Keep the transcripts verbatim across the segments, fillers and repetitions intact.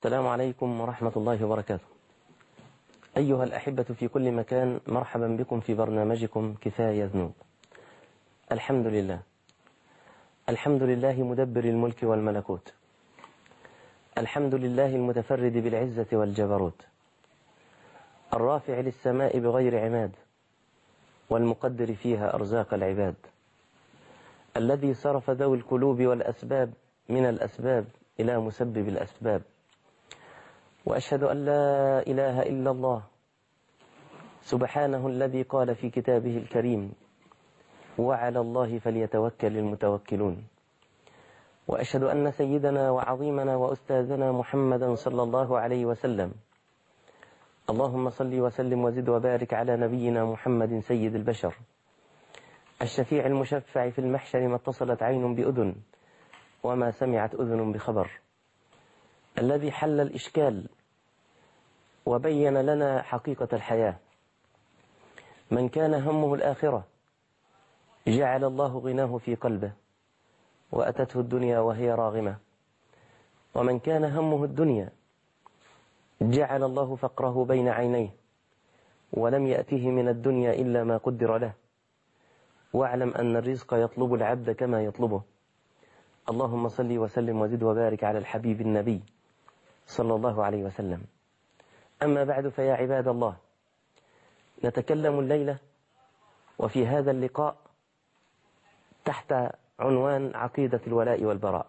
السلام عليكم ورحمة الله وبركاته. أيها الأحبة في كل مكان، مرحبا بكم في برنامجكم كفاية ذنوب. الحمد لله، الحمد لله مدبر الملك والملكوت، الحمد لله المتفرد بالعزة والجبروت، الرافع للسماء بغير عماد، والمقدر فيها أرزاق العباد، الذي صرف ذوي القلوب والأسباب من الأسباب إلى مسبب الأسباب. وأشهد أن لا إله إلا الله سبحانه الذي قال في كتابه الكريم: وعلى الله فليتوكل المتوكلون. وأشهد أن سيدنا وعظيمنا وأستاذنا محمدا صلى الله عليه وسلم، اللهم صل وسلم وزد وبارك على نبينا محمد سيد البشر، الشفيع المشفع في المحشر، ما اتصلت عين بأذن وما سمعت أذن بخبر، الذي حل الإشكال وبين لنا حقيقة الحياة. من كان همه الآخرة جعل الله غناه في قلبه وأتته الدنيا وهي راغمة، ومن كان همه الدنيا جعل الله فقره بين عينيه ولم يأته من الدنيا إلا ما قدر له. واعلم أن الرزق يطلب العبد كما يطلبه. اللهم صل وسلم وزد وبارك على الحبيب النبي صلى الله عليه وسلم. أما بعد، فيا عباد الله، نتكلم الليلة وفي هذا اللقاء تحت عنوان عقيدة الولاء والبراء.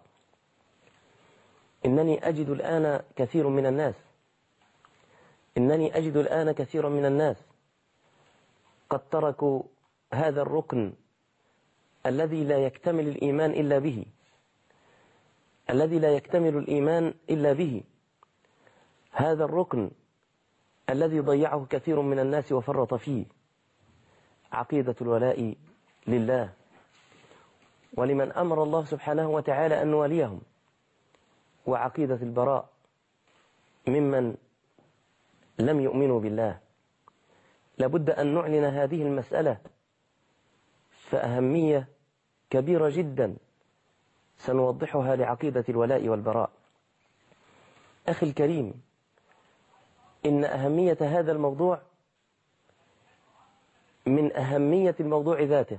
إنني أجد الآن كثير من الناس إنني أجد الآن كثيرا من الناس قد تركوا هذا الركن الذي لا يكتمل الإيمان إلا به الذي لا يكتمل الإيمان إلا به هذا الركن الذي ضيعه كثير من الناس وفرط فيه، عقيدة الولاء لله ولمن أمر الله سبحانه وتعالى أن نواليهم، وعقيدة البراء ممن لم يؤمنوا بالله. لابد أن نعلن هذه المسألة، فأهمية كبيرة جدا سنوضحها لعقيدة الولاء والبراء. أخي الكريم، إن أهمية هذا الموضوع من أهمية الموضوع ذاته،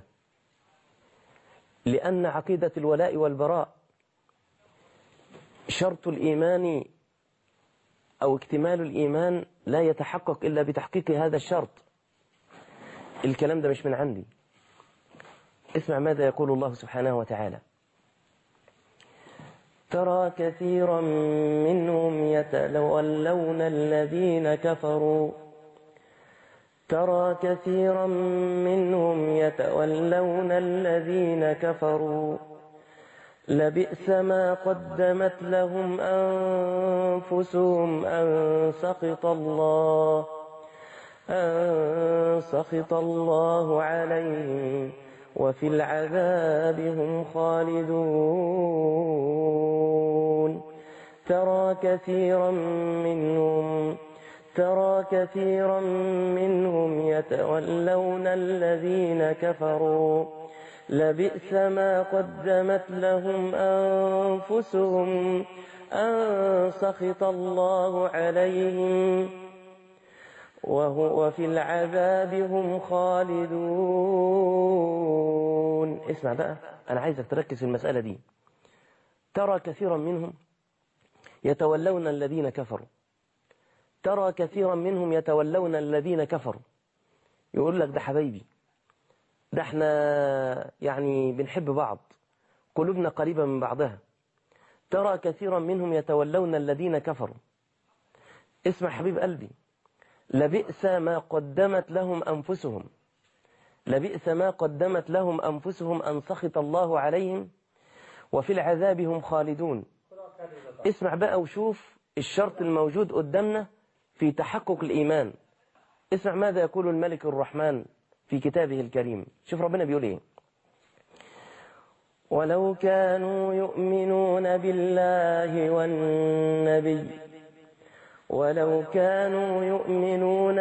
لأن عقيدة الولاء والبراء شرط الإيمان أو اكتمال الإيمان لا يتحقق إلا بتحقيق هذا الشرط. الكلام ده مش من عندي. اسمع ماذا يقول الله سبحانه وتعالى: ترى كثيرا منهم يتولون الذين كفروا ترى كثيرا منهم يتولون الذين كفروا لبئس ما قدمت لهم أنفسهم أن سخط الله أن سخط الله عليهم وفي العذاب هم خالدون. ترى كثيرا منهم ترى كثيرا منهم يتولون الذين كفروا لبئس ما قدمت لهم أنفسهم أن سخط الله عليهم وهو في العذاب هم خالدون. اسمع بقى، أنا عايزك تركز في المسألة دي. ترى كثيرا منهم يتولون الذين كفروا ترى كثيرا منهم يتولون الذين كفروا يقول لك: ده حبايبي، ده احنا يعني بنحب بعض، قلوبنا قريبة من بعضها. ترى كثيرا منهم يتولون الذين كفروا. اسمع حبيب قلبي، لبئس ما قدمت لهم أنفسهم لبئس ما قدمت لهم أنفسهم أن سخط الله عليهم وفي العذاب هم خالدون. اسمع بقى وشوف الشرط الموجود قدامنا في تحقق الإيمان. اسمع ماذا يقول الملك الرحمن في كتابه الكريم. شوف ربنا بيقول ايه: ولو كانوا يؤمنون بالله والنبي ولو كانوا يؤمنون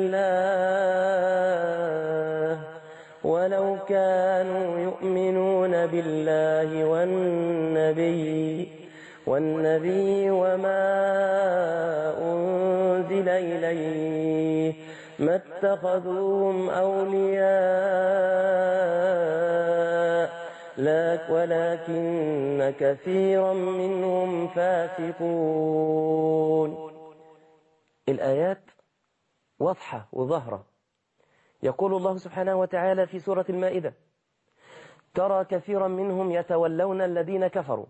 بالله ولو كانوا يؤمنون بالله والنبي والنبي وما أنزل إليه ما اتخذوهم أولياء ولكن كثيرا منهم فاسقون. الآيات واضحة وظاهرة. يقول الله سبحانه وتعالى في سورة المائدة: ترى كثيرا منهم يتولون الذين كفروا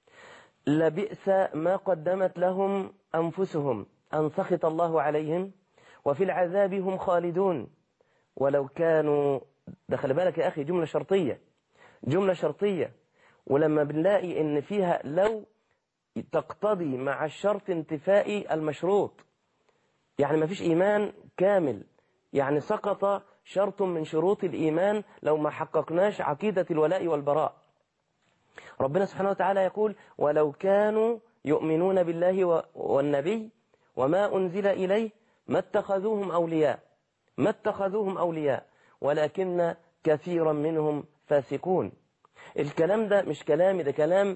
لبئس ما قدمت لهم أنفسهم أن سخط الله عليهم وفي العذاب هم خالدون ولو كانوا. دخل بالك يا أخي، جملة شرطية، جملة شرطية، ولما بنلاقي إن فيها لو تقتضي مع الشرط انتفاء المشروط، يعني ما فيش إيمان كامل، يعني سقط شرط من شروط الإيمان لو ما حققناش عقيدة الولاء والبراء. ربنا سبحانه وتعالى يقول: ولو كانوا يؤمنون بالله والنبي وما أنزل إليه ما اتخذوهم أولياء ما اتخذوهم أولياء ولكن كثيرا منهم فاسقون. الكلام ده مش كلامي، ده كلام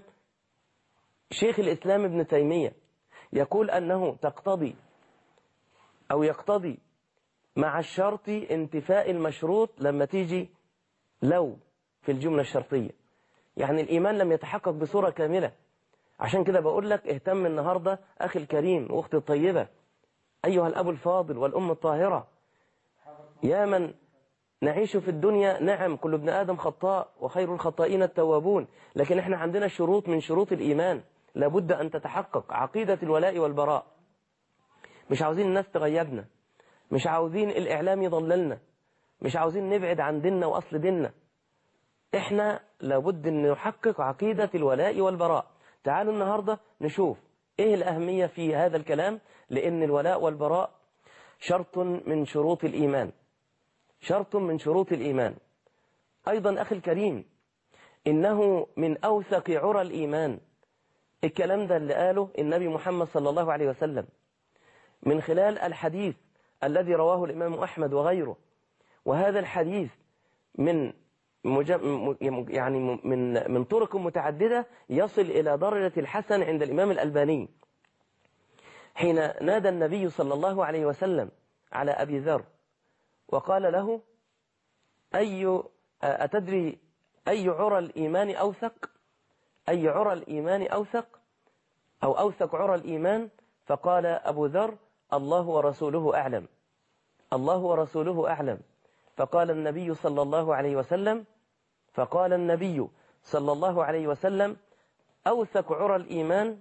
شيخ الإسلام ابن تيمية، يقول أنه تقتضي أو يقتضي مع الشرط انتفاء المشروط لما تيجي لو في الجملة الشرطية، يعني الإيمان لم يتحقق بصورة كاملة. عشان كده بقول لك اهتم النهاردة أخي الكريم وأختي الطيبة، أيها الأب الفاضل والأم الطاهرة، يا من نعيش في الدنيا. نعم، كل ابن آدم خطاء وخير الخطائين التوابون، لكن احنا عندنا شروط من شروط الإيمان لابد أن تتحقق: عقيدة الولاء والبراء. مش عاوزين الناس تغيبنا، مش عاوزين الإعلام يضللنا، مش عاوزين نبعد عن ديننا وأصل ديننا. احنا لابد أن نحقق عقيدة الولاء والبراء. تعالوا النهاردة نشوف ايه الأهمية في هذا الكلام، لأن الولاء والبراء شرط من شروط الإيمان، شرط من شروط الإيمان. أيضا أخي الكريم، إنه من أوثق عرى الإيمان. الكلام ده اللي قاله النبي محمد صلى الله عليه وسلم من خلال الحديث الذي رواه الإمام أحمد وغيره، وهذا الحديث من يعني من من طرق متعددة يصل إلى درجة الحسن عند الإمام الألباني، حين نادى النبي صلى الله عليه وسلم على أبي ذر وقال له: أي أتدري أي عرى الإيمان أوثق؟ أي عرى الإيمان أوثق أو أوثق عرى الإيمان؟ فقال أبو ذر: الله ورسوله أعلم، الله ورسوله أعلم. فقال النبي صلى الله عليه وسلم فقال النبي صلى الله عليه وسلم: أوثق عرى الإيمان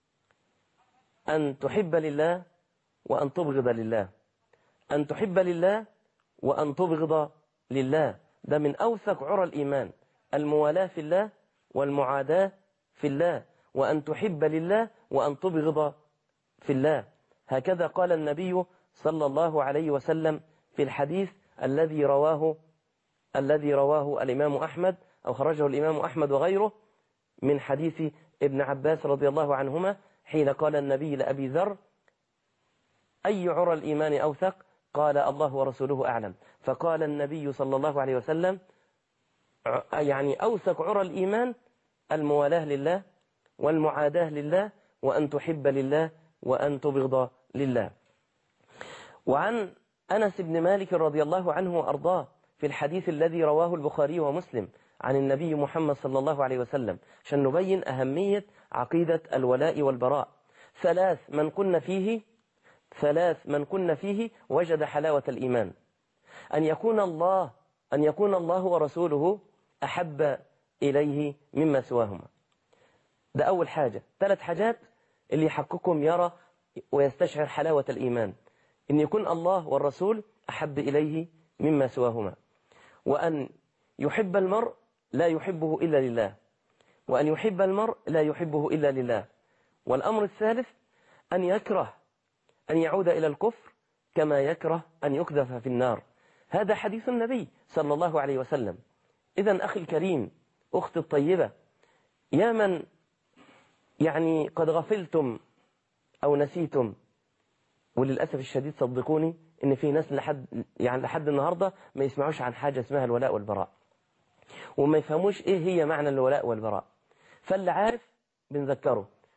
أن تحب لله وأن تبغض لله، أن تحب لله وأن تبغض لله. ده من أوثق عرى الإيمان، الموالاة في الله والمعاداة في الله، وأن تحب لله وأن تبغض في الله. هكذا قال النبي صلى الله عليه وسلم في الحديث الذي رواه الذي رواه الإمام أحمد أو خرجه الإمام أحمد وغيره من حديث ابن عباس رضي الله عنهما، حين قال النبي لأبي ذر: أي عرى الإيمان أوثق؟ قال: الله ورسوله أعلم. فقال النبي صلى الله عليه وسلم: يعني أوثق عرى الإيمان الموالاة لله والمعاداة لله وأن تحب لله وأن تبغض لله. وعن أنس بن مالك رضي الله عنه وأرضاه في الحديث الذي رواه البخاري ومسلم عن النبي محمد صلى الله عليه وسلم، عشان نبين أهمية عقيدة الولاء والبراء: ثلاث من كن فيه ثلاث من كن فيه وجد حلاوة الإيمان: أن يكون الله أن يكون الله ورسوله أحب إليه مما سواهما. ده أول حاجة. ثلاث حاجات اللي يحققهم يرى ويستشعر حلاوة الإيمان: أن يكون الله والرسول أحب إليه مما سواهما، وأن يحب المرء لا يحبه إلا لله، وأن يحب المرء لا يحبه إلا لله. والأمر الثالث أن يكره أن يعود إلى الكفر كما يكره أن يقذف في النار. هذا حديث النبي صلى الله عليه وسلم. إذن أخي الكريم، أختي الطيبة، يا من يعني قد غفلتم أو نسيتم، وللأسف الشديد صدقوني إن في ناس لحد يعني لحد النهاردة ما يسمعوش عن حاجة اسمها الولاء والبراء، وما يفهموش إيه هي معنى الولاء والبراء. فاللي عارف بنذكره،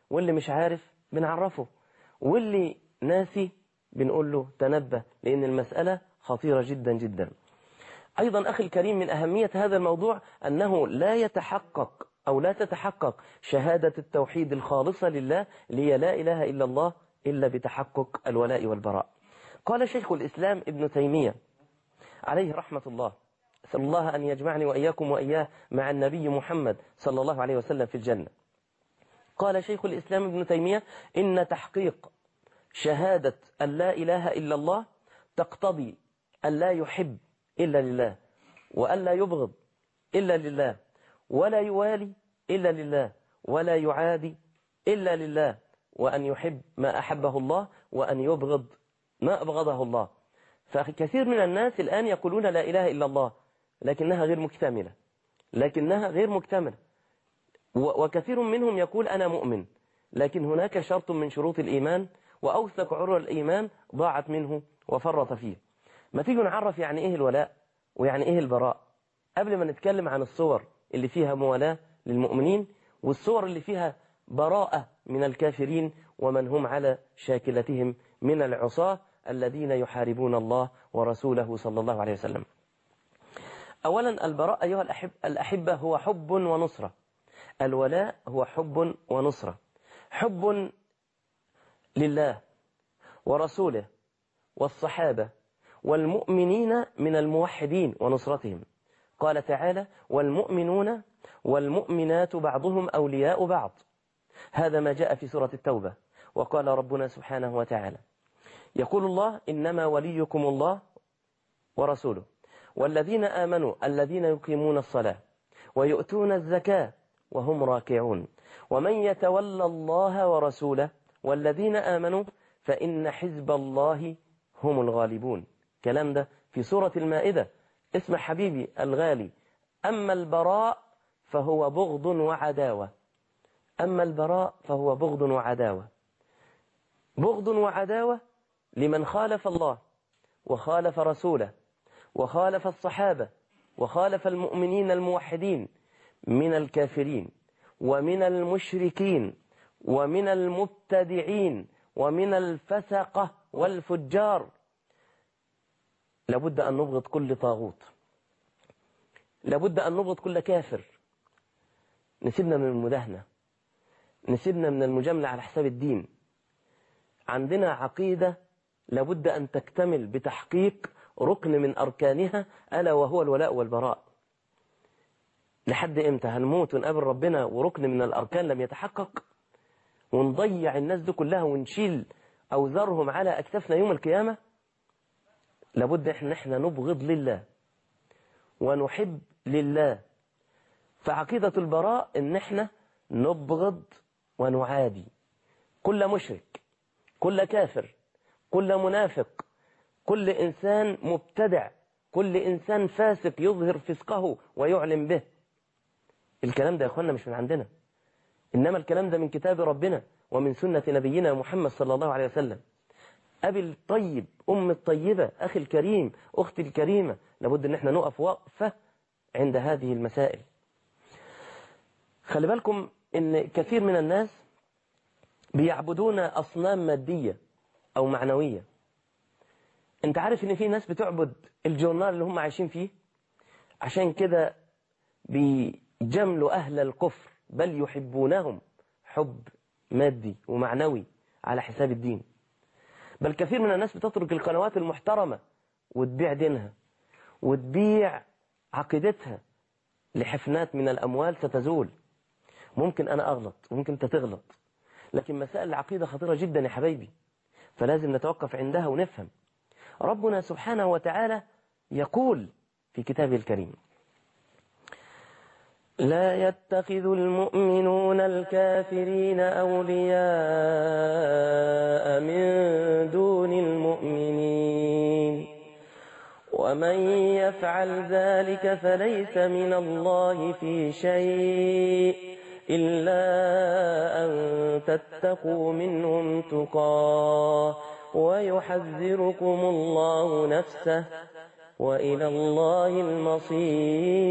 واللي مش عارف بنعرفه، واللي ناسي بنقول له تنبه، لأن المسألة خطيرة جدا جدا. أيضا أخي الكريم، من أهمية هذا الموضوع أنه لا يتحقق أو لا تتحقق شهادة التوحيد الخالصة لله لي لا إله إلا الله إلا بتحقق الولاء والبراء. قال شيخ الإسلام ابن تيمية عليه رحمة الله، أسأل الله أن يجمعني وإياكم وإياه مع النبي محمد صلى الله عليه وسلم في الجنة. قال شيخ الإسلام ابن تيمية: إن تحقيق شهادة أن لا إله إلا الله تقتضي أن لا يحب إلا لله، وأن لا يبغض إلا لله، ولا يوالي إلا لله، ولا يعادي إلا لله، وأن يحب ما أحبه الله، وأن يبغض ما أبغضه الله. فكثير من الناس الآن يقولون لا إله إلا الله، لكنها غير مكتملة لكنها غير مكتملة وكثير منهم يقول أنا مؤمن، لكن هناك شرط من شروط الإيمان وأوثق عروة الإيمان ضاعت منه وفرط فيه. ما تيجوا نعرف يعني إيه الولاء ويعني إيه البراء قبل ما نتكلم عن الصور اللي فيها موالاة للمؤمنين والصور اللي فيها براءة من الكافرين ومن هم على شاكلتهم من العصاة الذين يحاربون الله ورسوله صلى الله عليه وسلم. أولا البراء أيها الأحب الأحبة هو حب ونصرة. الولاء هو حب ونصرة، حب لله ورسوله والصحابة والمؤمنين من الموحدين ونصرتهم. قال تعالى: والمؤمنون والمؤمنات بعضهم أولياء بعض. هذا ما جاء في سورة التوبة. وقال ربنا سبحانه وتعالى، يقول الله: إنما وليكم الله ورسوله والذين آمنوا الذين يقيمون الصلاة ويؤتون الزكاة وهم راكعون ومن يتولى الله ورسوله والذين آمنوا فإن حزب الله هم الغالبون. كلام ده في سورة المائدة. اسمع حبيبي الغالي، أما البراء فهو بغض وعداوة. أما البراء فهو بغض وعداوة. بغض وعداوة لمن خالف الله وخالف رسوله وخالف الصحابة وخالف المؤمنين الموحدين من الكافرين ومن المشركين ومن المبتدعين ومن الفسقة والفجار. لابد أن نبغض كل طاغوت، لابد أن نبغض كل كافر. نسيبنا من المداهنة، نسيبنا من المجاملة على حساب الدين. عندنا عقيدة لابد أن تكتمل بتحقيق ركن من أركانها، ألا وهو الولاء والبراء. لحد إمتى هنموت ونقابل ربنا وركن من الأركان لم يتحقق، ونضيع الناس دي كلها ونشيل أوزارهم على أكتافنا يوم القيامة؟ لابد إحنا إحنا نبغض لله ونحب لله. فعقيدة البراء إن إحنا نبغض ونعادي كل مشرك، كل كافر، كل منافق، كل إنسان مبتدع، كل إنسان فاسق يظهر فسقه ويعلن به. الكلام ده يا أخوانا مش من عندنا، إنما الكلام ده من كتاب ربنا ومن سنة نبينا محمد صلى الله عليه وسلم. أبي الطيب، أم الطيبة، أخي الكريم، أختي الكريمة، لابد أن احنا نقف وقفة عند هذه المسائل. خلي بالكم إن كثير من الناس بيعبدون أصنام مادية أو معنوية. أنت عارف إن في ناس بتعبد الجورنال اللي هم عايشين فيه، عشان كده بيجملوا أهل الكفر، بل يحبونهم حب مادي ومعنوي على حساب الدين. بل كثير من الناس بتترك القنوات المحترمة وتبيع دينها وتبيع عقيدتها لحفنات من الأموال ستزول. ممكن أنا أغلط وممكن أنت تغلط، لكن مسائل العقيدة خطيرة جدا يا حبايبي، فلازم نتوقف عندها ونفهم. ربنا سبحانه وتعالى يقول في كتابه الكريم: لا يتخذ المؤمنون الكافرين أولياء من دون المؤمنين ومن يفعل ذلك فليس من الله في شيء إلا أن تتقوا منهم تقاه ويحذركم الله نفسه وإلى الله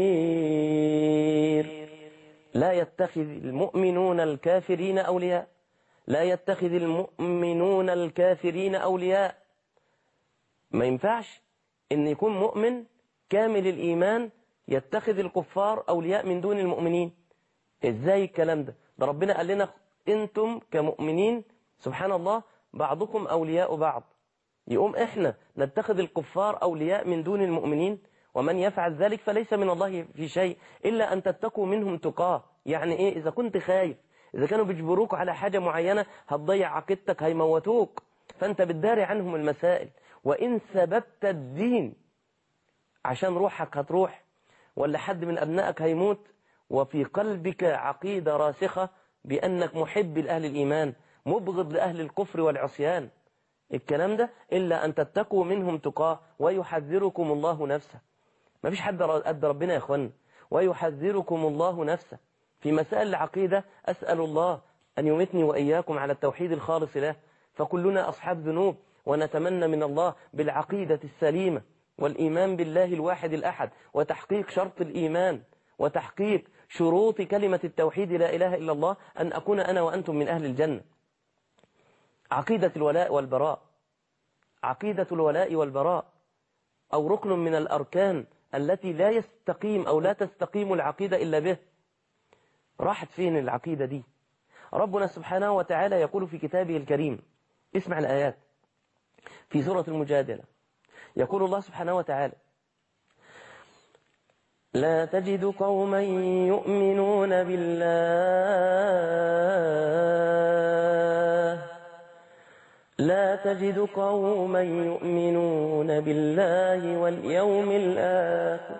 المصير. لا يتخذ المؤمنون الكافرين أولياء. لا يتخذ المؤمنون الكافرين أولياء. ما ينفعش إن يكون مؤمن كامل الإيمان يتخذ الكفار أولياء من دون المؤمنين. إزاي الكلام ده؟ ده ربنا قال لنا أنتم كمؤمنين سبحان الله بعضكم أولياء بعض. يقوم إحنا نتخذ الكفار أولياء من دون المؤمنين؟ ومن يفعل ذلك فليس من الله في شيء إلا أن تتقوا منهم تقاه. يعني إيه؟ إذا كنت خايف، إذا كانوا بيجبروك على حاجة معينة هتضيع عقيدتك، هيموتوك، فأنت بتداري عنهم المسائل. وإن سببت الدين عشان روحك هتروح، ولا حد من أبنائك هيموت وفي قلبك عقيدة راسخة بأنك محب لأهل الإيمان مبغض لأهل الكفر والعصيان، الكلام ده إلا أن تتقوا منهم تقاه ويحذركم الله نفسه. ما فيش حد قد ربنا يا أخوانا. ويحذركم الله نفسه. في مسائل العقيدة أسأل الله أن يمتني وإياكم على التوحيد الخالص له، فكلنا أصحاب ذنوب، ونتمنى من الله بالعقيدة السليمة والإيمان بالله الواحد الأحد وتحقيق شرط الإيمان وتحقيق شروط كلمة التوحيد لا إله إلا الله أن أكون أنا وأنتم من أهل الجنة. عقيدة الولاء والبراء، عقيدة الولاء والبراء أو ركن من الأركان التي لا يستقيم أو لا تستقيم العقيدة إلا به. راحت فين العقيدة دي؟ ربنا سبحانه وتعالى يقول في كتابه الكريم، اسمع الآيات في سورة المجادلة، يقول الله سبحانه وتعالى: لا تجد قوما يؤمنون بالله لا تجد قوما يؤمنون بالله واليوم الآخر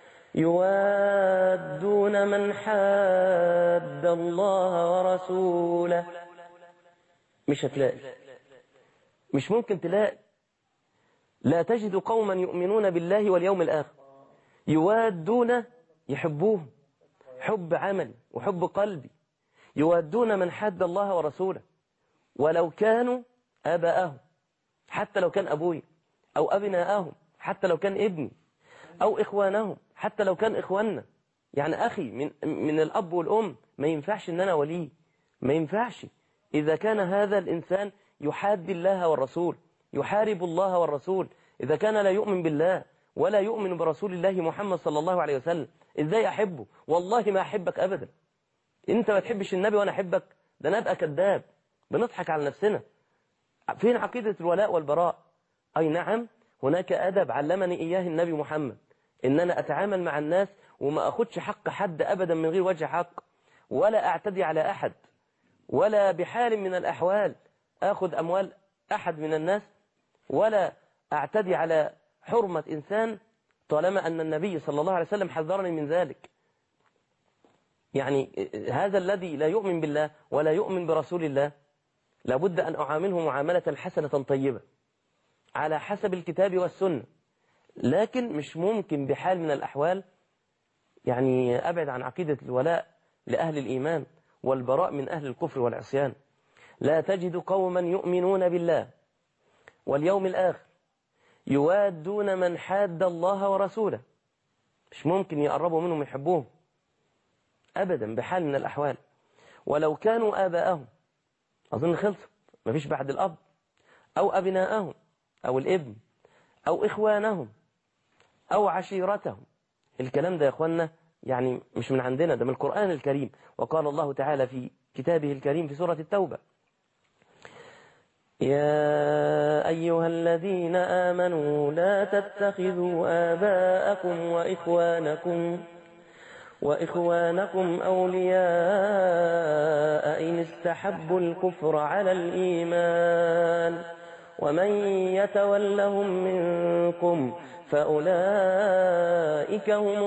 يوادون من حاد الله ورسوله. مش هتلاقي، مش ممكن تلاقي. لا تجد قوما يؤمنون بالله واليوم الآخر يوادون، يحبوه حب عملي وحب قلبي، يوادون من حاد الله ورسوله ولو كانوا آباءهم، حتى لو كان أبوي، أو أبناءهم حتى لو كان ابني، أو إخوانهم حتى لو كان إخواننا. يعني أخي من, من الأب والأم ما ينفعش إن أنا وليه، ما ينفعش إذا كان هذا الإنسان يحاد الله والرسول، يحارب الله والرسول، إذا كان لا يؤمن بالله ولا يؤمن برسول الله محمد صلى الله عليه وسلم، إزاي أحبه؟ والله ما أحبك أبدا. أنت ما تحبش النبي وأنا أحبك؟ ده نبقى كذاب، بنضحك على نفسنا. فين عقيدة الولاء والبراء؟ أي نعم، هناك أدب علمني إياه النبي محمد، إن أنا أتعامل مع الناس وما أخدش حق حد أبدا من غير وجه حق، ولا أعتدي على أحد، ولا بحال من الأحوال أخذ أموال أحد من الناس، ولا أعتدي على حرمة إنسان طالما أن النبي صلى الله عليه وسلم حذرني من ذلك. يعني هذا الذي لا يؤمن بالله ولا يؤمن برسول الله لابد أن أعامله معاملة حسنة طيبة على حسب الكتاب والسنة، لكن مش ممكن بحال من الأحوال يعني أبعد عن عقيدة الولاء لأهل الإيمان والبراء من أهل الكفر والعصيان. لا تجد قوما يؤمنون بالله واليوم الآخر يوادون من حاد الله ورسوله. مش ممكن يقربوا منهم يحبوهم أبدا بحال من الأحوال. ولو كانوا آباءهم، أظن خلصت، مفيش بعد الأب، أو أبناءهم أو الابن، أو إخوانهم أو عشيرتهم. الكلام ده يا أخوانا يعني مش من عندنا، ده من القرآن الكريم. وقال الله تعالى في كتابه الكريم في سورة التوبة: يا أيها الذين آمنوا لا تتخذوا آباءكم وإخوانكم وإخوانكم أولياء إن استحبوا الكفر على الإيمان ومن يتولهم منكم فأولئك هم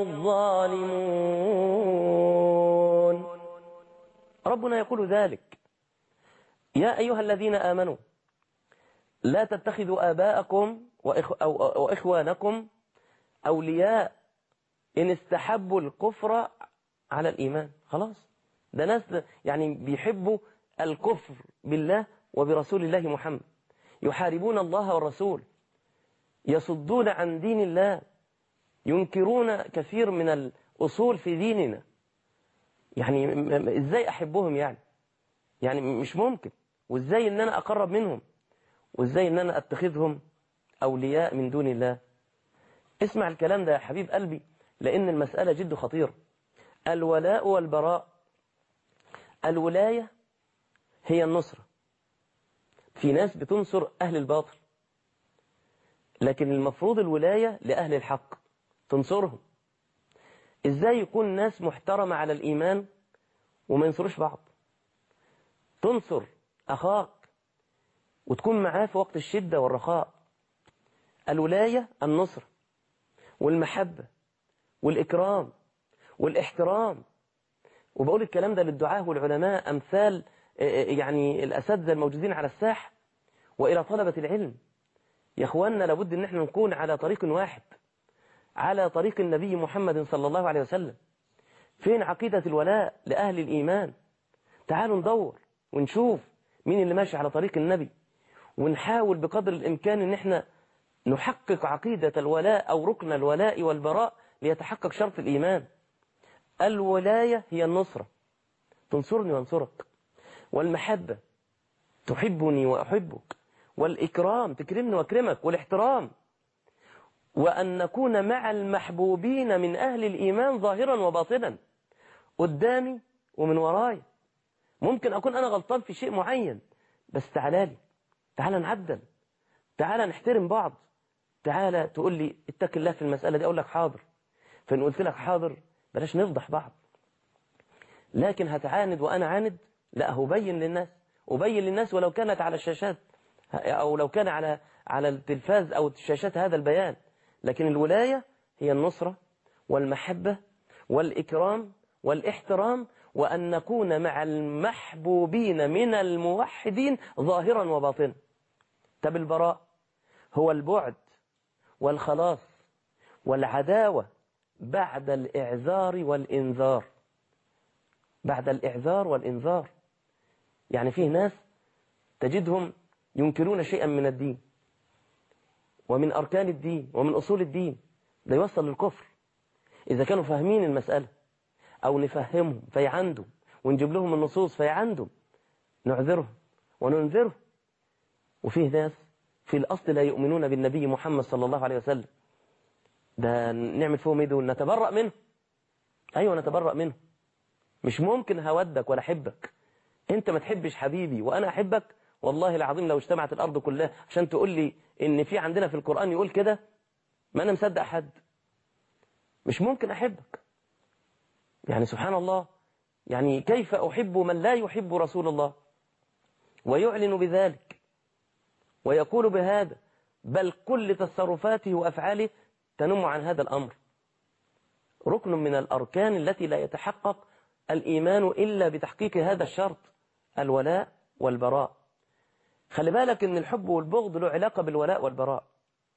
الظالمون. ربنا يقول ذلك: يا أيها الذين آمنوا لا تتخذوا آباءكم وإخوانكم أولياء إن استحبوا الكفر على الإيمان. خلاص، ده ناس يعني بيحبوا الكفر بالله وبرسول الله محمد، يحاربون الله والرسول، يصدون عن دين الله، ينكرون كثير من الأصول في ديننا. يعني إزاي أحبهم؟ يعني يعني مش ممكن. وإزاي إن أنا أقرب منهم، وإزاي إن أنا أتخذهم أولياء من دون الله. اسمع الكلام ده يا حبيب قلبي، لأن المسألة جد خطيرة. الولاء والبراء، الولاية هي النصرة. في ناس بتنصر أهل الباطل، لكن المفروض الولاية لأهل الحق، تنصرهم. إزاي يكون ناس محترمة على الإيمان وما ينصروش بعض؟ تنصر أخاك وتكون معاه في وقت الشدة والرخاء. الولاية النصر والمحبة والإكرام والاحترام. وبقول الكلام ده للدعاة والعلماء أمثال يعني الأساتذة الموجودين على الساحة، وإلى طلبة العلم. يا أخواننا لابد أن احنا نكون على طريق واحد، على طريق النبي محمد صلى الله عليه وسلم. فين عقيدة الولاء لأهل الإيمان؟ تعالوا ندور ونشوف مين اللي ماشي على طريق النبي، ونحاول بقدر الإمكان أن احنا نحقق عقيدة الولاء أو ركن الولاء والبراء ليتحقق شرط الإيمان. الولاية هي النصرة، تنصرني وانصرك، والمحبة تحبني وأحبك، والإكرام تكرمني وأكرمك، والاحترام، وأن نكون مع المحبوبين من أهل الإيمان ظاهرا وباطنا، قدامي ومن وراي. ممكن أكون أنا غلطان في شيء معين، بس تعالى لي، تعالى نعدل، تعالى نحترم بعض، تعالى تقول لي اتق الله في المسألة دي، أقول لك حاضر. فإن قلت لك حاضر بلاش نفضح بعض. لكن هتعاند وأنا عاند؟ لا، هبين للناس، أبين للناس ولو كانت على الشاشات أو لو كان على على التلفاز أو الشاشات هذا البيان. لكن الولاية هي النصرة والمحبة والإكرام والاحترام، وأن نكون مع المحبوبين من الموحدين ظاهرا وباطنا. طب البراء هو البعد والخلاص والعداوة بعد الإعذار والإنذار. بعد الإعذار والإنذار، يعني فيه ناس تجدهم ينكرون شيئا من الدين ومن أركان الدين ومن أصول الدين، ده يوصل للكفر. إذا كانوا فاهمين المسألة أو نفهمهم فيعندوا ونجيب لهم النصوص فيعندوا، نعذرهم وننذرهم. وفيه ناس في الأصل لا يؤمنون بالنبي محمد صلى الله عليه وسلم، ده نعمل فيهم ايه دول؟ نتبرأ منه. أيوة نتبرأ منه. مش ممكن هودك ولا أحبك، أنت ما تحبش حبيبي وأنا أحبك. والله العظيم لو اجتمعت الأرض كلها عشان تقول لي إن في عندنا في القرآن يقول كده، ما أنا مصدق حد. مش ممكن أحبك. يعني سبحان الله، يعني كيف أحب من لا يحب رسول الله ويعلن بذلك ويقول بهذا، بل كل تصرفاته وأفعاله تنم عن هذا الأمر. ركن من الأركان التي لا يتحقق الإيمان إلا بتحقيق هذا الشرط، الولاء والبراء. خلي بالك إن الحب والبغض له علاقة بالولاء والبراء.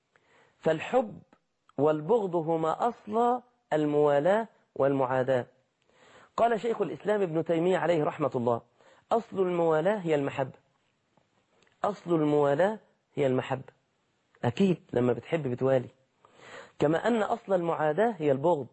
فالحب والبغض هما أصل الموالاة والمعاداة. قال شيخ الإسلام ابن تيمية عليه رحمة الله: أصل الموالاة هي المحبة. أصل الموالاة هي المحبة. أكيد لما بتحب بتوالي. كما أن أصل المعاداة هي البغض.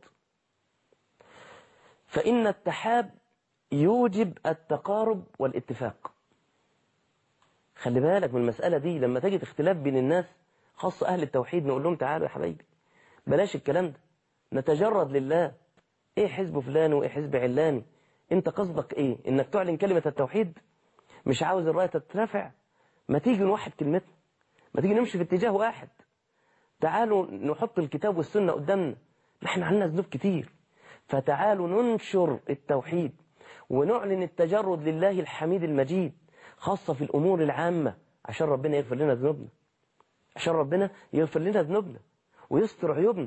فإن التحاب يوجب التقارب والاتفاق. خلي بالك من المسألة دي. لما تجد اختلاف بين الناس خاصة أهل التوحيد نقول لهم تعالوا يا حبايبي بلاش الكلام ده، نتجرد لله. ايه حزب فلان وايه حزب علاني؟ انت قصدك ايه؟ انك تعلن كلمة التوحيد؟ مش عاوز الراية تترفع؟ ما تيجي نوحد كلمتنا، ما تيجي نمشي في اتجاه واحد. تعالوا نحط الكتاب والسنة قدامنا، نحن عندنا ذنوب كتير، فتعالوا ننشر التوحيد ونعلن التجرد لله الحميد المجيد، خاصة في الأمور العامة، عشان ربنا يغفر لنا ذنوبنا، عشان ربنا يغفر لنا ذنوبنا ويستر عيوبنا.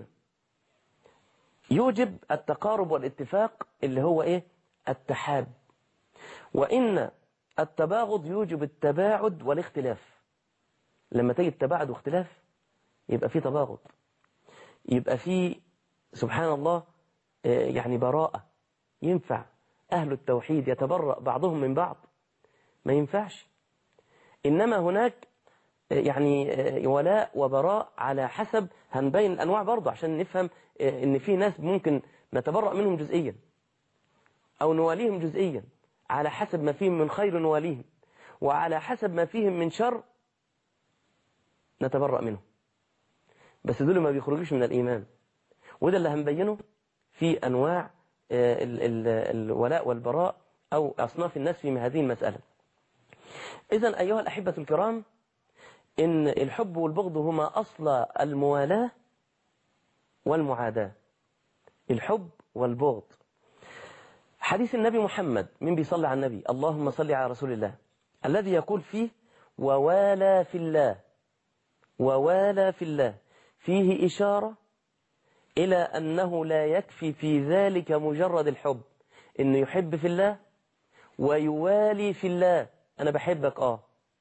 يوجب التقارب والاتفاق اللي هو ايه؟ التحاب. وإن التباغض يوجب التباعد والاختلاف. لما تجد تباعد واختلاف يبقى في تباغض، يبقى في سبحان الله يعني براءة. ينفع أهل التوحيد يتبرأ بعضهم من بعض؟ ما ينفعش. إنما هناك يعني ولاء وبراء على حسب، هنبين الأنواع برضه عشان نفهم إن في ناس ممكن نتبرأ منهم جزئيا أو نواليهم جزئيا على حسب ما فيهم من خير نواليهم، وعلى حسب ما فيهم من شر نتبرأ منه، بس دول ما بيخرجوش من الإيمان. وده اللي هنبينه في أنواع ال ال الولاء والبراء أو أصناف الناس في هذه المسألة. إذن أيها الأحبة الكرام، إن الحب والبغض هما أصل الموالاة والمعاداة. الحب والبغض. حديث النبي محمد، من بيصلي على النبي؟ اللهم صل على رسول الله، الذي يقول فيه ووالى في الله، ووالى في الله، فيه إشارة إلى أنه لا يكفي في ذلك مجرد الحب، إنه يحب في الله ويوالي في الله. أنا بحبك آه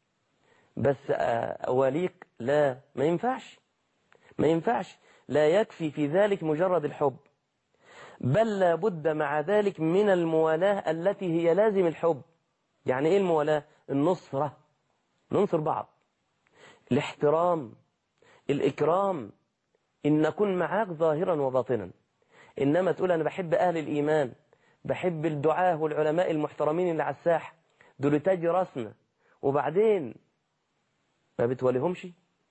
بس أواليك لا، ما ينفعش، ما ينفعش. لا يكفي في ذلك مجرد الحب، بل لابد مع ذلك من الموالاة التي هي لازم الحب. يعني إيه الموالاة؟ النصرة، ننصر بعض، الاحترام، الإكرام، إن نكون معاك ظاهرا وباطنا. إنما تقول أنا بحب أهل الإيمان، بحب الدعاة والعلماء المحترمين اللي على الساحة، دول تاج راسنا، وبعدين ما بتوليهمش،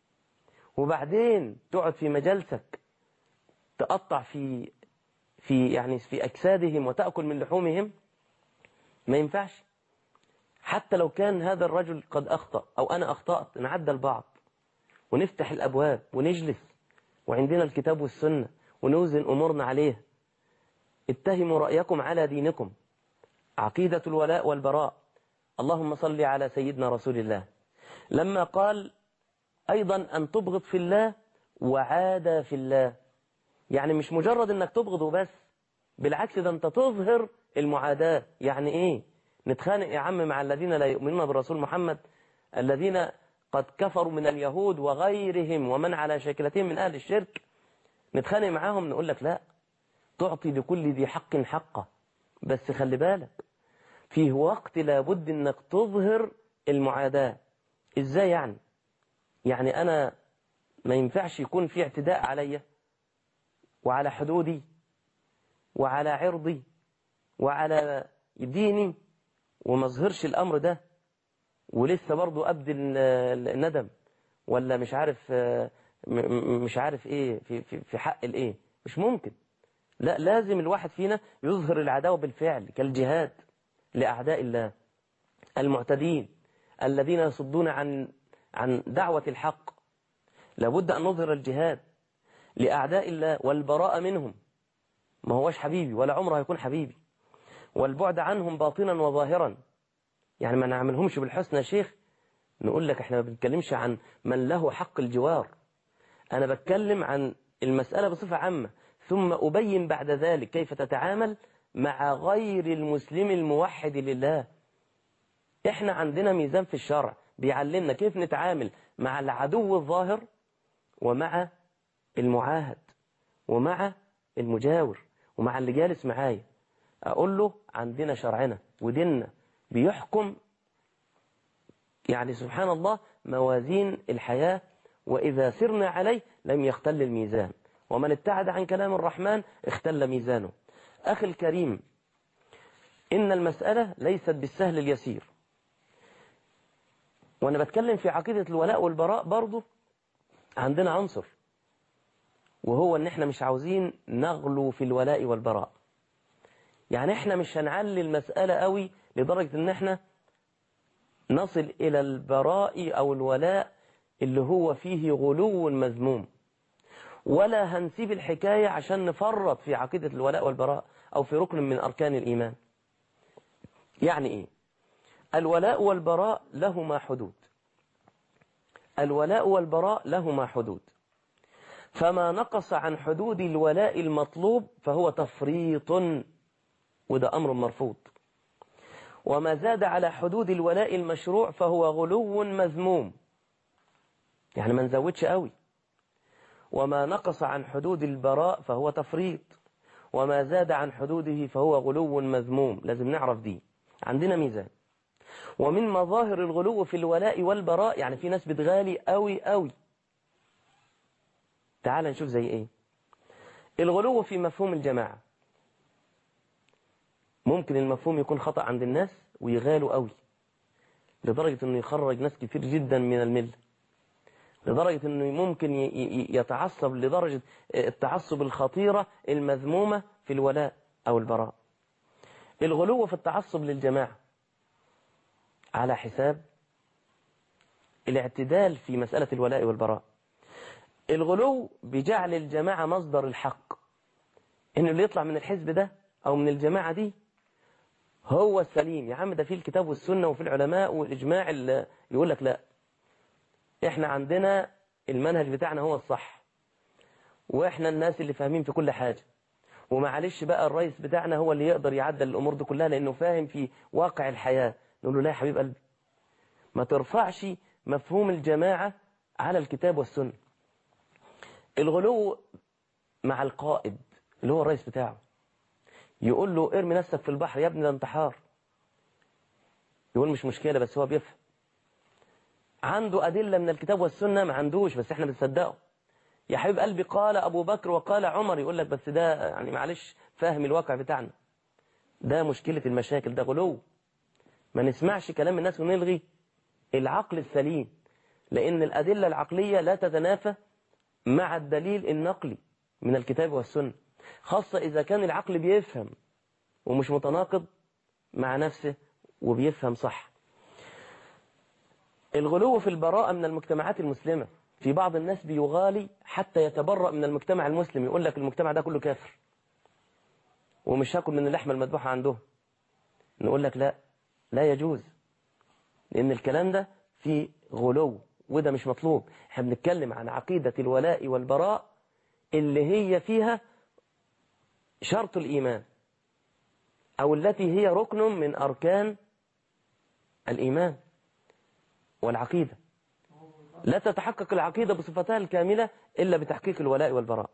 وبعدين تقعد في مجالسك تقطع في في يعني في أجسادهم وتأكل من لحومهم. ما ينفعش. حتى لو كان هذا الرجل قد أخطأ أو أنا أخطأت، نعدل بعض ونفتح الأبواب ونجلس، وعندنا الكتاب والسنة ونوزن أمورنا عليه. اتهموا رأيكم على دينكم. عقيدة الولاء والبراء. اللهم صل على سيدنا رسول الله لما قال أيضا أن تبغض في الله وعادى في الله. يعني مش مجرد أنك تبغض وبس، بالعكس ده أنت تظهر المعاداة. يعني إيه؟ نتخانق يا عم مع الذين لا يؤمنون بالرسول محمد، الذين قد كفروا من اليهود وغيرهم ومن على شاكلتهم من أهل الشرك، نتخانق معاهم، نقول لك لا، تعطي لكل ذي حق حقه، بس خلي بالك فيه وقت لابد أنك تظهر المعاداة. إزاي يعني؟ يعني أنا ما ينفعش يكون في اعتداء علي وعلى حدودي وعلى عرضي وعلى ديني وما اظهرش الأمر ده، ولسه برضو أبدل الندم ولا مش عارف مش عارف إيه في في في حق الإيه. مش ممكن. لا، لازم الواحد فينا يظهر العداوة بالفعل، كالجهاد لأعداء الله المعتدين الذين يصدون عن عن دعوة الحق. لابد أن نظهر الجهاد لأعداء الله والبراءة منهم. ما هوش حبيبي ولا عمره هيكون حبيبي، والبعد عنهم باطنا وظاهرا. يعني ما نعملهمش بالحسنى يا شيخ. نقول لك احنا ما بنتكلمش عن من له حق الجوار، أنا بتكلم عن المسألة بصفة عامة، ثم أبين بعد ذلك كيف تتعامل مع غير المسلم الموحد لله. احنا عندنا ميزان في الشرع بيعلمنا كيف نتعامل مع العدو الظاهر ومع المعاهد ومع المجاور ومع اللي جالس معايا. أقول له عندنا شرعنا وديننا بيحكم، يعني سبحان الله، موازين الحياة، وإذا سرنا عليه لم يختل الميزان، ومن ابتعد عن كلام الرحمن اختل ميزانه. أخي الكريم، إن المسألة ليست بالسهل اليسير. وأنا بتكلم في عقيدة الولاء والبراء برضو عندنا عنصر، وهو ان احنا مش عاوزين نغلو في الولاء والبراء. يعني احنا مش هنعلي المسألة قوي لدرجة ان احنا نصل الى البراء او الولاء اللي هو فيه غلو مذموم، ولا هنسيب الحكاية عشان نفرط في عقيدة الولاء والبراء او في ركن من اركان الايمان. يعني ايه؟ الولاء والبراء لهما حدود. الولاء والبراء لهما حدود، فما نقص عن حدود الولاء المطلوب فهو تفريط، وده أمر مرفوض. وما زاد على حدود الولاء المشروع فهو غلو مذموم، يعني ما نزودش قوي. وما نقص عن حدود البراء فهو تفريط، وما زاد عن حدوده فهو غلو مذموم. لازم نعرف دي، عندنا ميزان. ومن مظاهر الغلو في الولاء والبراء، يعني في ناس بتغالي قوي قوي. تعال نشوف زي ايه. الغلو في مفهوم الجماعة. ممكن المفهوم يكون خطأ عند الناس ويغالوا قوي، لدرجة أنه يخرج ناس كتير جدا من الملة، لدرجة أنه ممكن يتعصب لدرجة التعصب الخطيرة المذمومة في الولاء أو البراء. الغلو في التعصب للجماعة على حساب الاعتدال في مسألة الولاء والبراء. الغلو بجعل الجماعة مصدر الحق، إنه اللي يطلع من الحزب ده أو من الجماعة دي هو السليم. يا عم ده في الكتاب والسنة وفي العلماء والإجماع اللي يقول لك لا، إحنا عندنا المنهج بتاعنا هو الصح، وإحنا الناس اللي فاهمين في كل حاجة، ومعلش بقى الرئيس بتاعنا هو اللي يقدر يعدل الأمور دي كلها لأنه فاهم في واقع الحياة. نقول له لا يا حبيب قلبي، ما ترفعش مفهوم الجماعة على الكتاب والسنة. الغلو مع القائد اللي هو الرئيس بتاعه، يقول له ارمي نفسك في البحر يا ابني ده انتحار، يقول مش مشكلة بس هو بيفهم، عنده أدلة من الكتاب والسنة ما عندوش بس احنا بنصدقه. يا حبيب قلبي قال أبو بكر وقال عمر، يقول لك بس ده يعني معلش فاهم الواقع بتاعنا. ده مشكلة المشاكل، ده غلو. ما نسمعش كلام الناس ونلغي العقل السليم، لأن الأدلة العقلية لا تتنافى مع الدليل النقلي من الكتاب والسنة، خاصة إذا كان العقل بيفهم ومش متناقض مع نفسه وبيفهم صح. الغلو في البراءة من المجتمعات المسلمة، في بعض الناس بيغالي حتى يتبرأ من المجتمع المسلم، يقول لك المجتمع ده كله كافر ومش هاكل من اللحمة المذبوحة عندهم. نقول لك لا، لا يجوز، لأن الكلام ده فيه غلو وده مش مطلوب. احنا بنتكلم عن عقيدة الولاء والبراء اللي هي فيها شرط الإيمان، أو التي هي ركن من أركان الإيمان والعقيدة. لا تتحقق العقيدة بصفتها الكاملة إلا بتحقيق الولاء والبراء.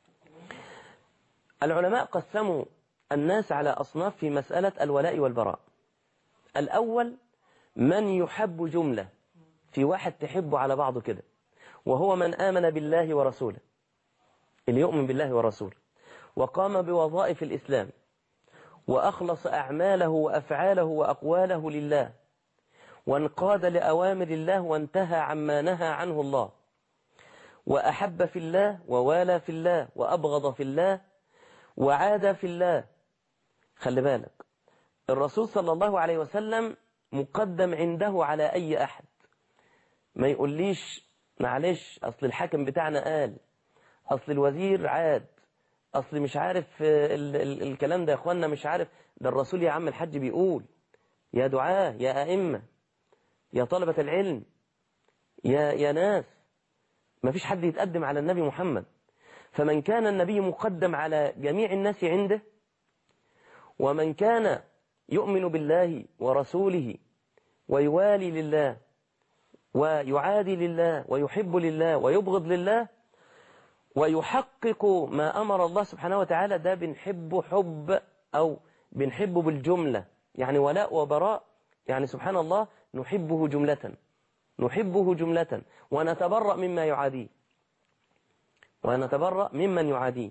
العلماء قسموا الناس على أصناف في مسألة الولاء والبراء. الأول من يحب جملة، في واحد تحبه على بعضه كده، وهو من آمن بالله ورسوله، اللي يؤمن بالله ورسوله وقام بوظائف الإسلام وأخلص أعماله وأفعاله وأقواله لله، وانقاد لأوامر الله وانتهى عما نهى عنه الله، وأحب في الله ووالى في الله وأبغض في الله وعاد في الله. خلي بالك، الرسول صلى الله عليه وسلم مقدم عنده على أي أحد. ما يقوليش معلش أصل الحاكم بتاعنا قال، أصل الوزير عاد، أصل مش عارف ال ال الكلام ده يا أخوانا مش عارف. ده الرسول يا عم الحج بيقول يا دعاة يا أئمة يا طلبة العلم يا, يا ناس، ما فيش حد يتقدم على النبي محمد. فمن كان النبي مقدم على جميع الناس عنده، ومن كان يؤمن بالله ورسوله ويوالي لله ويعادي لله ويحب لله ويبغض لله ويحقق ما أمر الله سبحانه وتعالى، ده بنحبه حب أو بنحبه بالجملة، يعني ولاء وبراء، يعني سبحان الله نحبه جملة، نحبه جملة ونتبرأ مما يعاديه، ونتبرأ ممن يعاديه.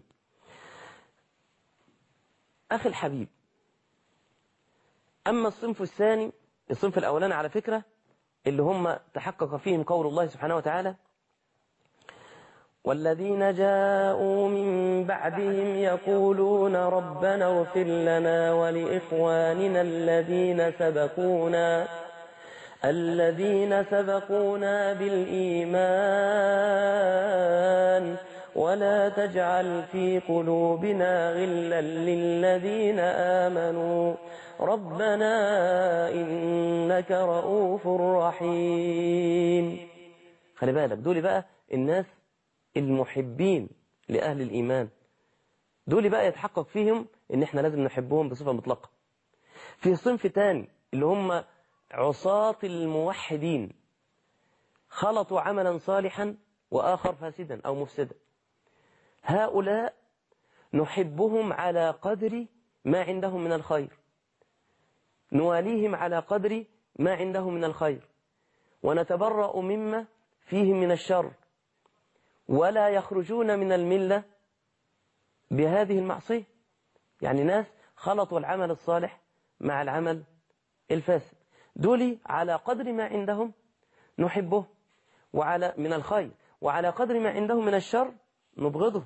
أخي الحبيب، أما الصنف الثاني، الصنف الأولاني على فكرة اللي هم تحقق فيهم قول الله سبحانه وتعالى والذين جاءوا من بعدهم يقولون ربنا اغفر لنا ولإخواننا الذين سبقونا الذين سبقونا بالإيمان ولا تجعل في قلوبنا غلا للذين آمنوا ربنا إنك رؤوف رحيم. خلي بالك، دول بقى الناس المحبين لأهل الإيمان، دول بقى يتحقق فيهم إن إحنا لازم نحبهم بصفة مطلقة. في صنف تاني اللي هم عصاة الموحدين، خلطوا عملا صالحا وآخر فاسدا أو مفسدا، هؤلاء نحبهم على قدر ما عندهم من الخير، نواليهم على قدر ما عندهم من الخير، ونتبرأ مما فيهم من الشر، ولا يخرجون من الملة بهذه المعصية. يعني ناس خلطوا العمل الصالح مع العمل الفاسد، دول على قدر ما عندهم نحبه وعلى من الخير، وعلى قدر ما عندهم من الشر نبغضه،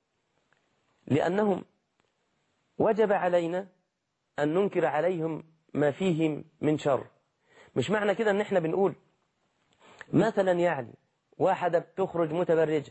لأنهم وجب علينا أن ننكر عليهم ما فيهم من شر. مش معنى كده أن احنا بنقول مثلا يعني واحدة بتخرج متبرجة،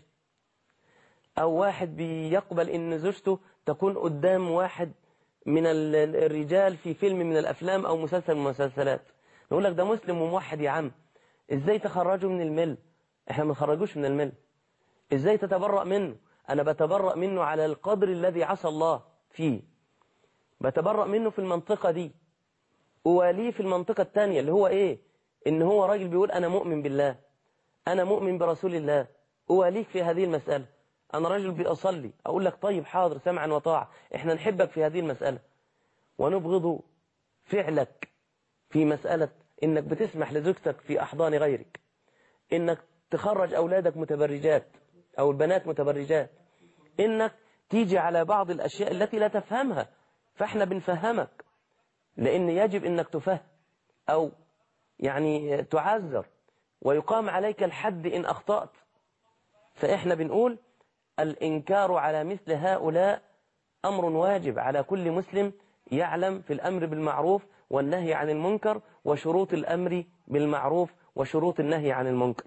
أو واحد بيقبل أن زوجته تكون قدام واحد من الرجال في فيلم من الأفلام أو مسلسل من المسلسلات، نقول لك ده مسلم وموحد يا عم، إزاي تخرجه من المل؟ إحنا ما نخرجوش من المل. إزاي تتبرأ منه؟ أنا بتبرأ منه على القدر الذي عصى الله فيه، بتبرأ منه في المنطقة دي، أواليه في المنطقة الثانية اللي هو إيه؟ إن هو راجل بيقول أنا مؤمن بالله، أنا مؤمن برسول الله، أواليك في هذه المسألة. أنا راجل بأصلي، أقول لك طيب حاضر سمعا وطاعة، إحنا نحبك في هذه المسألة، ونبغض فعلك في مسألة إنك بتسمح لزوجتك في أحضان غيرك، إنك تخرج أولادك متبرجات أو البنات متبرجات، إنك تيجي على بعض الأشياء التي لا تفهمها، فإحنا بنفهمك، لأن يجب إنك تفهم أو يعني تعذر ويقام عليك الحد إن أخطأت. فإحنا بنقول الإنكار على مثل هؤلاء أمر واجب على كل مسلم يعلم في الأمر بالمعروف والنهي عن المنكر، وشروط الأمر بالمعروف وشروط النهي عن المنكر.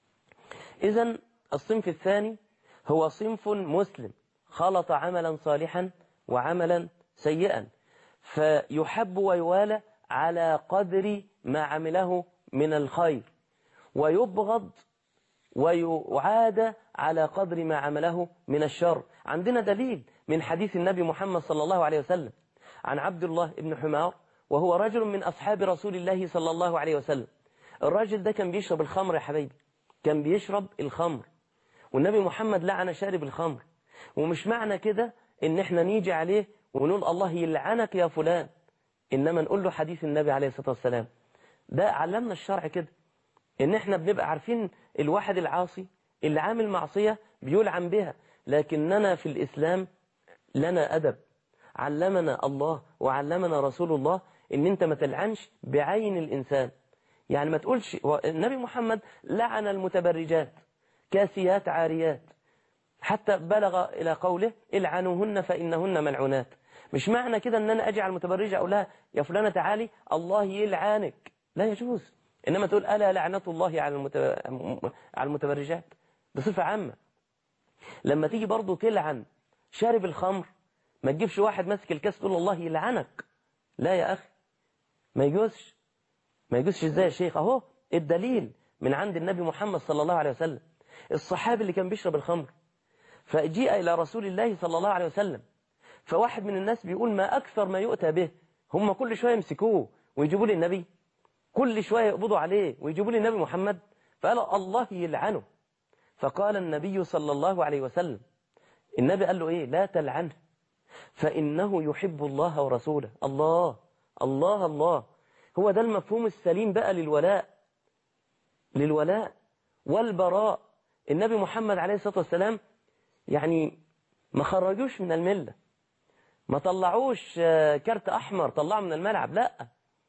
إذن الصنف الثاني هو صنف مسلم خلط عملا صالحا وعملا سيئا، فيحب ويوالى على قدر ما عمله من الخير، ويبغض ويعاد على قدر ما عمله من الشر. عندنا دليل من حديث النبي محمد صلى الله عليه وسلم عن عبد الله بن حمار، وهو رجل من أصحاب رسول الله صلى الله عليه وسلم. الراجل ده كان بيشرب الخمر يا حبيبي، كان بيشرب الخمر، والنبي محمد لعن شارب الخمر. ومش معنى كده ان احنا نيجي عليه ونقول الله يلعنك يا فلان، انما نقول له حديث النبي عليه الصلاة والسلام. ده علمنا الشرع كده، ان احنا بنبقى عارفين الواحد العاصي اللي عامل معصية بيلعن بها، لكننا في الإسلام لنا أدب، علمنا الله وعلمنا رسول الله ان انت ما تلعنش بعين الإنسان. يعني ما تقولش، النبي محمد لعن المتبرجات كاسيات عاريات، حتى بلغ إلى قوله العنوهن فإنهن ملعونات. مش معنى كده ان انا اجي على المتبرجة اقول لها يا فلانة تعالي الله يلعنك، لا يجوز. انما تقول الا لعنة الله على على المتبرجات بصفة عامة. لما تيجي برضو تلعن شارب الخمر، ما تجيبش واحد ماسك الكاس تقول الله يلعنك، لا يا اخي، ما يجوزش. ما يجوزش ازاي يا شيخ؟ اهو الدليل من عند النبي محمد صلى الله عليه وسلم. الصحابي اللي كان بيشرب الخمر فجيء إلى رسول الله صلى الله عليه وسلم، فواحد من الناس بيقول ما أكثر ما يؤتى به، هم كل شوية يمسكوه ويجيبوا لي النبي، كل شوية يقبضوا عليه ويجيبوا لي النبي محمد، فقال الله يلعنه. فقال النبي صلى الله عليه وسلم، النبي قال له إيه؟ لا تلعنه فإنه يحب الله ورسوله. الله الله الله، هو ده المفهوم السليم بقى للولاء، للولاء والبراء. النبي محمد عليه الصلاة والسلام يعني ما خرجوش من الملة، ما طلعوش كارت أحمر طلعوا من الملعب، لا.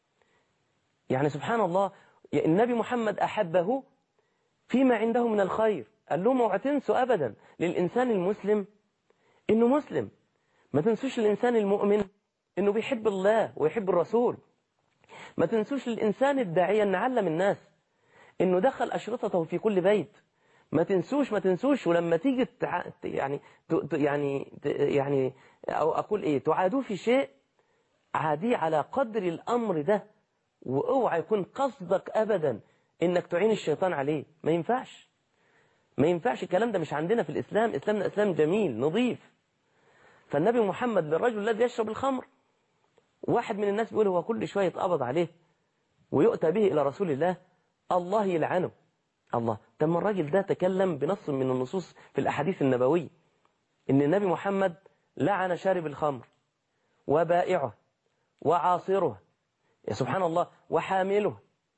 يعني سبحان الله، النبي محمد أحبه فيما عنده من الخير، قال لهم اوعوا تنسوا أبدا للإنسان المسلم إنه مسلم، ما تنسوش للإنسان المؤمن إنه بيحب الله ويحب الرسول، ما تنسوش للإنسان الداعية إن علم الناس إنه دخل أشرطته في كل بيت، ما تنسوش ما تنسوش. ولما تيجي تع... يعني ت... يعني ت... يعني أو أقول إيه، تعادوا في شيء عادي على قدر الأمر ده، واوعى يكون قصدك أبدا إنك تعين الشيطان عليه، ما ينفعش، ما ينفعش. الكلام ده مش عندنا في الإسلام، إسلامنا إسلام جميل نظيف. فالنبي محمد للرجل الذي يشرب الخمر، واحد من الناس بيقول هو كل شوية يتقبض عليه ويؤتى به إلى رسول الله، الله يلعنه. الله، تم الراجل ده تكلم بنص من النصوص في الأحاديث النبوية إن النبي محمد لعن شارب الخمر وبائعه وعاصره، يا سبحان الله، وحامله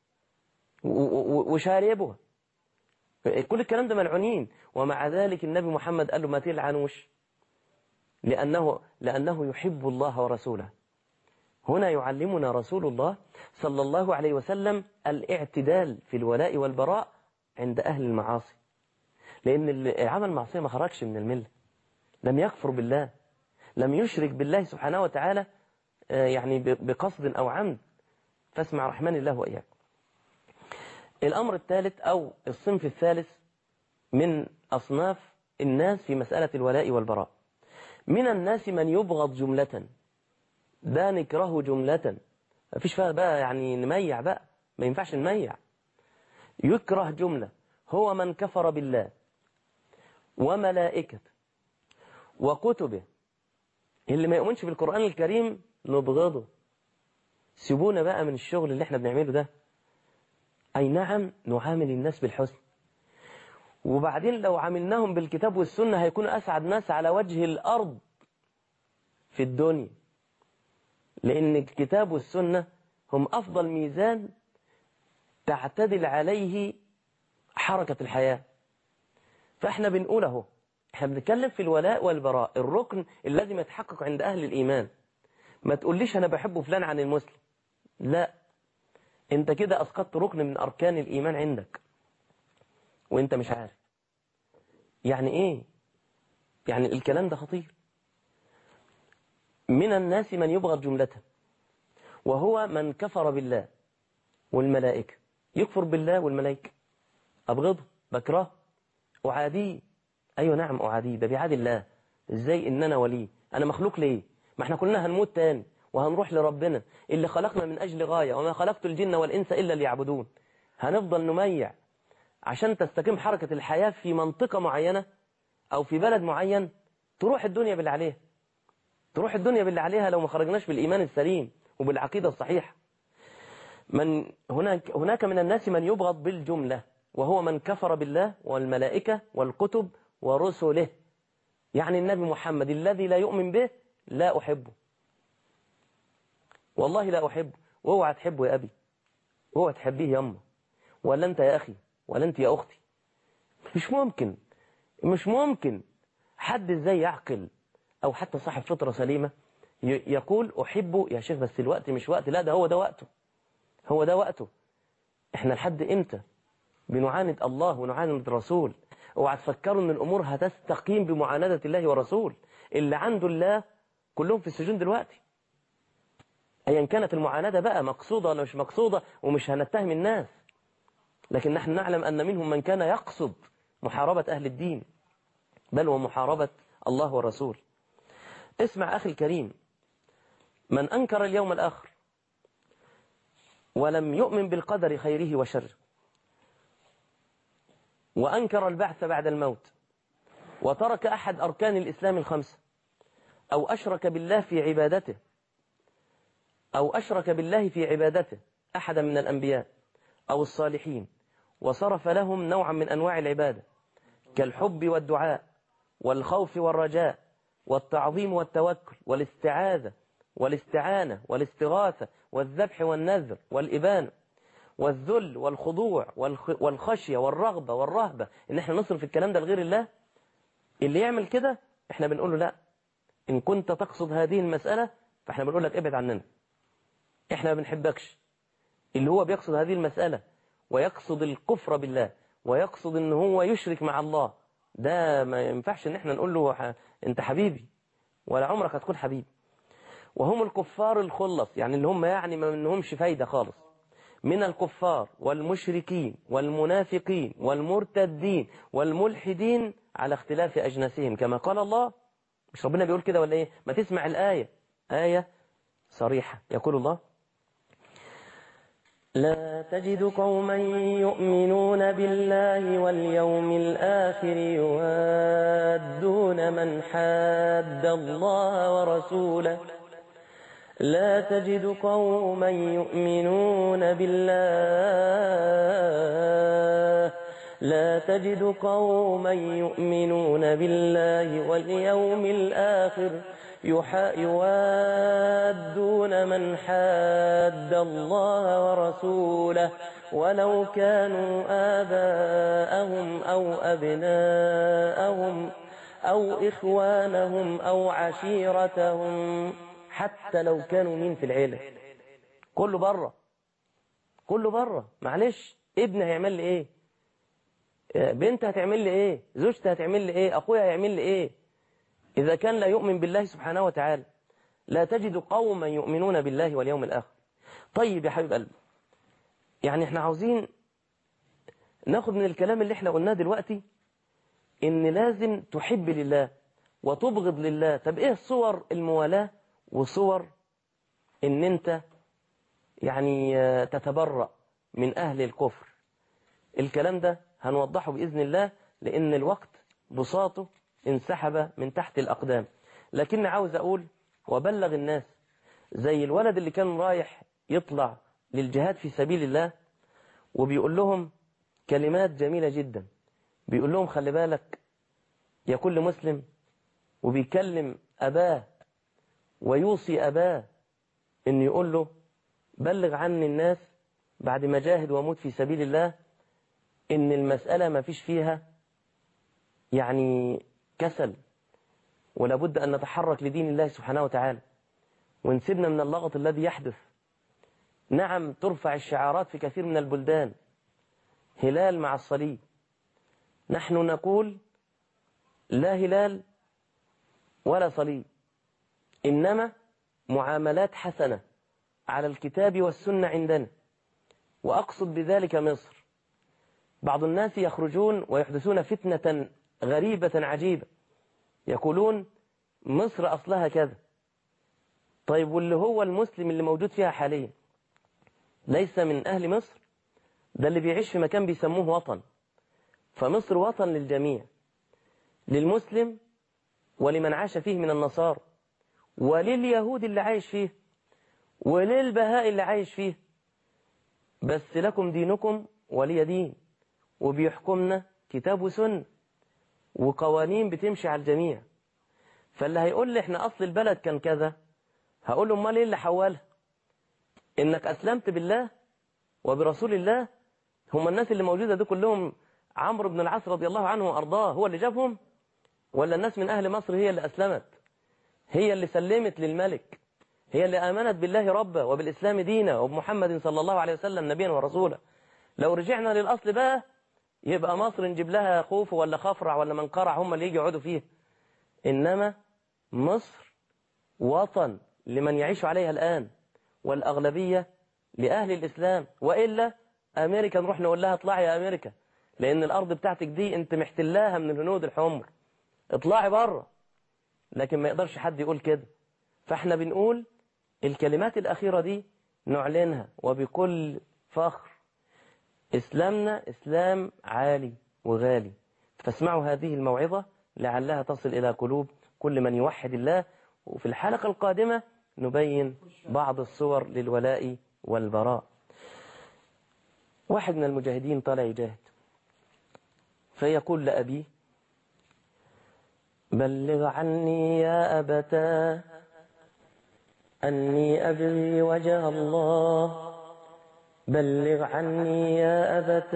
وشاربه، كل الكلام ده ملعونين. ومع ذلك النبي محمد قال له ما تلعنوش، لأنه, لأنه يحب الله ورسوله. هنا يعلمنا رسول الله صلى الله عليه وسلم الاعتدال في الولاء والبراء عند أهل المعاصي، لأن اللي عمل معصية ما خرجش من الملة، لم يكفر بالله، لم يشرك بالله سبحانه وتعالى يعني بقصد أو عمد، فاسمع رحمن الله وإياك. الأمر الثالث أو الصنف الثالث من أصناف الناس في مسألة الولاء والبراء، من الناس من يبغض جملة، ده نكره جملة، ما فيش فيها بقى يعني نميع بقى، ما ينفعش نميع، يكره جملة، هو من كفر بالله وملائكته وكتبه. اللي ما يؤمنش بالقرآن الكريم نبغضه، سيبونا بقى من الشغل اللي احنا بنعمله ده. أي نعم نعامل الناس بالحسن، وبعدين لو عاملناهم بالكتاب والسنة هيكونوا أسعد ناس على وجه الأرض في الدنيا، لأن الكتاب والسنة هم أفضل ميزان تعتدل عليه حركة الحياة. فإحنا بنقول اهو، إحنا بنتكلم في الولاء والبراء، الركن اللي لازم يتحقق عند أهل الإيمان. ما تقوليش أنا بحب فلان عن المسلم، لا، أنت كده أسقطت ركن من أركان الإيمان عندك وأنت مش عارف. يعني إيه؟ يعني الكلام ده خطير. من الناس من يبغض جملته، وهو من كفر بالله والملائكة. يكفر بالله والملائكة، أبغضه، بكره، أعاديه. أيوة نعم أعاديه، ده بيعادي الله. إزاي إن أنا وليه؟ أنا مخلوق ليه؟ ما احنا كلنا هنموت تاني وهنروح لربنا اللي خلقنا من أجل غاية، وما خلقت الجن والإنس إلا ليعبدون. هنفضل نميع عشان تستقيم حركة الحياة في منطقة معينة أو في بلد معين، تروح الدنيا باللي عليها، تروح الدنيا باللي عليها لو ما خرجناش بالإيمان السليم وبالعقيدة الصحيحة. من هناك هناك من الناس من يبغض بالجملة، وهو من كفر بالله والملائكة والكتب ورسله. يعني النبي محمد الذي لا يؤمن به لا أحبه، والله لا أحبه. واوعى تحبه يا أبي، واوعى تحبيه يا أمه، ولا أنت يا أخي، ولا أنت يا أختي. مش ممكن، مش ممكن حد ازاي يعقل أو حتى صاحب فطرة سليمة يقول أحبه يا شيخ بس الوقت مش وقت. لا، ده هو ده وقته، هو ده وقته. احنا لحد امتى بنعاند الله ونعاند الرسول؟ اوعى تفكروا ان الامور هتستقيم بمعاندة الله ورسول. اللي عنده الله كلهم في السجون دلوقتي، ايا كانت المعاندة بقى مقصودة ولا مش مقصودة، ومش هنتهم الناس، لكن نحن نعلم ان منهم من كان يقصد محاربة اهل الدين، بل ومحاربة الله والرسول. اسمع اخي الكريم، من انكر اليوم الاخر ولم يؤمن بالقدر خيره وشره، وأنكر البعث بعد الموت، وترك أحد أركان الإسلام الخمسة، أو أشرك بالله في عبادته، أو أشرك بالله في عبادته أحدا من الأنبياء أو الصالحين، وصرف لهم نوعا من أنواع العبادة كالحب والدعاء والخوف والرجاء والتعظيم والتوكل والاستعاذة والاستعانة والاستغاثة والذبح والنذر والإبانة والذل والخضوع والخشية والرغبة والرهبة، إن احنا نصرف الكلام ده لغير الله. اللي يعمل كده احنا بنقول له لا، إن كنت تقصد هذه المسألة فاحنا بنقول لك ابعد عننا، احنا ما بنحبكش. اللي هو بيقصد هذه المسألة ويقصد الكفر بالله ويقصد ان هو يشرك مع الله، ده ما ينفعش ان احنا نقول له انت حبيبي، ولا عمرك هتكون حبيبي. وهم الكفار الخلص، يعني اللي هم يعني ما منهمش فايدة خالص، من الكفار والمشركين والمنافقين والمرتدين والملحدين على اختلاف أجناسهم، كما قال الله. مش ربنا بيقول كده ولا ايه؟ ما تسمع الآية، آية صريحة، يقول الله: لا تجد قوما يؤمنون بالله واليوم الآخر يوادون من حاد الله ورسوله لا تجد قوما يؤمنون بالله لا تجد قوما يؤمنون بالله واليوم الآخر يوادون من حاد الله ورسوله ولو كانوا آباءهم أو أبناءهم أو إخوانهم أو عشيرتهم حتى لو كانوا مين في العيلة، كله بره، كله بره. معلش، ابن هيعمل لي ايه؟ بنت هتعمل لي ايه؟ زوجتي هتعمل لي ايه؟ اخويا هيعمل لي ايه؟ اذا كان لا يؤمن بالله سبحانه وتعالى. لا تجد قوما يؤمنون بالله واليوم الاخر. طيب يا حبيب قلبي، يعني احنا عاوزين ناخد من الكلام اللي احنا قلناه دلوقتي ان لازم تحب لله وتبغض لله. طب ايه صور الموالاة وصور ان انت يعني تتبرأ من اهل الكفر؟ الكلام ده هنوضحه بإذن الله، لان الوقت بساطه انسحب من تحت الأقدام. لكن عاوز اقول وبلغ الناس، زي الولد اللي كان رايح يطلع للجهاد في سبيل الله وبيقول لهم كلمات جميلة جدا، بيقول لهم خلي بالك يا كل مسلم، وبيكلم أباه ويوصي أباه إن يقول له بلغ عني الناس بعد ما جاهد وموت في سبيل الله إن المسألة ما فيش فيها يعني كسل، ولا بد أن نتحرك لدين الله سبحانه وتعالى ونسيبنا من اللغط الذي يحدث. نعم، ترفع الشعارات في كثير من البلدان، هلال مع الصليب. نحن نقول لا هلال ولا صليب، إنما معاملات حسنة على الكتاب والسنة عندنا. وأقصد بذلك مصر. بعض الناس يخرجون ويحدثون فتنة غريبة عجيبة، يقولون مصر أصلها كذا. طيب واللي هو المسلم اللي موجود فيها حاليا ليس من أهل مصر؟ ده اللي بيعيش في مكان بيسموه وطن. فمصر وطن للجميع، للمسلم ولمن عاش فيه من النصارى، ولليهود اللي عايش فيه، وللبهاء اللي عايش فيه. بس لكم دينكم ولي دين، وبيحكمنا كتاب وسنة وقوانين بتمشي على الجميع. فاللي هيقول لي احنا أصل البلد كان كذا، هقول له امال ايه اللي حولها؟ انك أسلمت بالله وبرسول الله. هم الناس اللي موجودة دي كلهم عمرو بن العاص رضي الله عنه وأرضاه هو اللي جابهم، ولا الناس من أهل مصر هي اللي أسلمت، هي اللي سلمت للملك، هي اللي آمنت بالله ربا وبالإسلام دينا وبمحمد صلى الله عليه وسلم نبيا ورسولا؟ لو رجعنا للأصل بقى يبقى مصر نجيب لها خوف ولا خفرع ولا منقرع هم اللي يجي يقعدوا فيه. إنما مصر وطن لمن يعيش عليها الآن، والأغلبية لأهل الإسلام. وإلا أمريكا نروح نقول لها اطلعي يا أمريكا، لأن الأرض بتاعتك دي أنت محتلاها من الهنود الحمر، اطلعي بره. لكن ما يقدرش حد يقول كده. فاحنا بنقول الكلمات الأخيرة دي نعلنها وبكل فخر. إسلامنا إسلام عالي وغالي. فاسمعوا هذه الموعظة لعلها تصل إلى قلوب كل من يوحد الله. وفي الحلقة القادمة نبين بعض الصور للولاء والبراء. واحد من المجاهدين طالع يجاهد، فيقول لأبيه بلغ عني يا أبتاه أني أبغي وجه الله، بلغ عني يا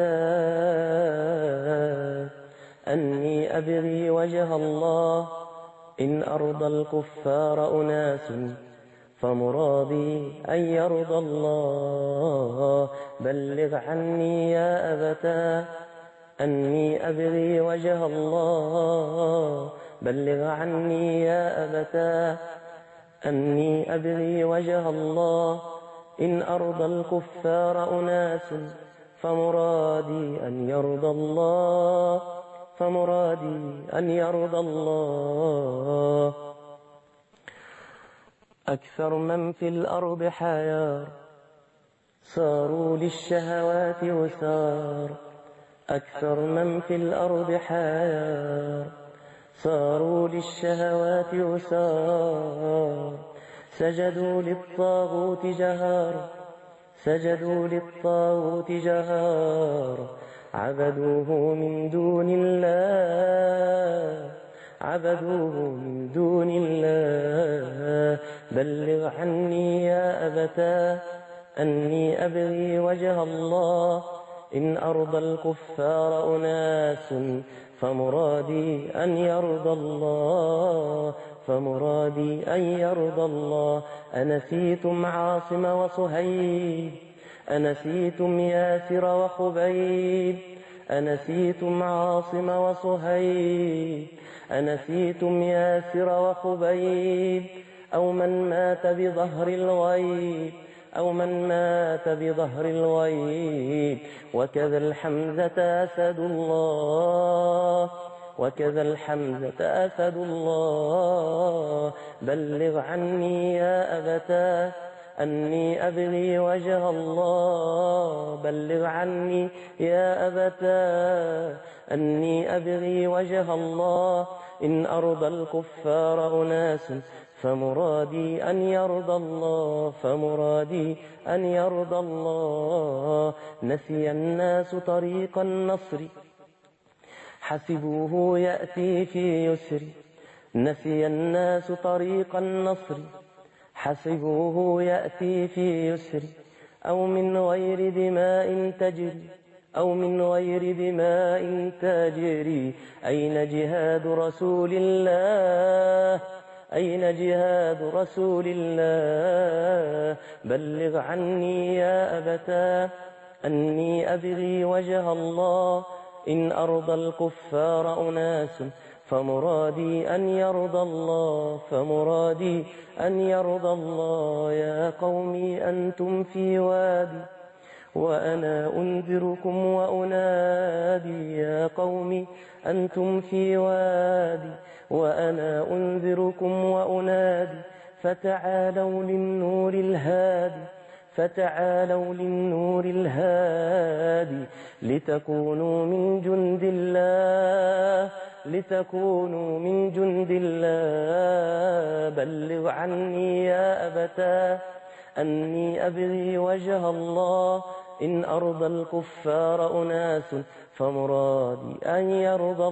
أبتاه أني أبغي وجه الله، إن أرضى الكفار أناس فمرادي أن يرضى الله، بلغ عني يا أبتاه أني أبغي وجه الله، بلغ عني يا أبتاه أني أبغي وجه الله، إن أرضى الكفار أناس فمرادي أن يرضى الله، فمرادي أن يرضى الله. أكثر من في الأرض حيار، صاروا للشهوات وسار، أكثر من في الأرض حيار، صاروا للشهوات وسار، سجدوا للطاغوت جهار، سجدوا للطاغوت جهار، عبدوه من دون الله، عبدوه من دون الله، بلغ عني يا أبتاه أني أبغي وجه الله، إن أرضى الكفار أناس فمرادي أن يرضى الله فمرادي أن يرضى الله. أنسيتم عاصم وصهيب أنسيتم ياسر وخبيب أنسيتم عاصم وصهيب أنسيتم ياسر وخبيب أو من مات بظهر الغيب أو من مات بظهر الغيب. وكذا الحمزة أسد الله وكذا الحمزة أسد الله. بلغ عني يا أبتاه أني أبغي وجه الله بلغ عني يا أبتاه أني أبغي وجه الله. إن أرضى الكفار أناس فمرادي أن يرضى الله فمرادي أن يرضى الله. نسي الناس طريق النصر حسبوه يأتي في يسر نسي الناس طريق النصر حسبوه يأتي في يسر. أو من غير دماء تجري أو من غير دماء تجري. أين جهاد رسول الله أين جهاد رسول الله. بلغ عني يا أبتاه أني أبغي وجه الله. إن أرضى الكفار أناس فمرادي أن يرضى الله فمرادي أن يرضى الله. يا قومي أنتم في وادي وأنا أنذركم وأنادي. يا قومي أنتم في وادي وأنا أنذركم وأنادي. فتعالوا للنور الهادي فتعالوا للنور الهادي. لتكونوا من جند الله لتكونوا من جند الله. بلغ عني يا أبتاه أني أبغي وجه الله. إن أرضى الكفار أناس فمرادي أن يرضى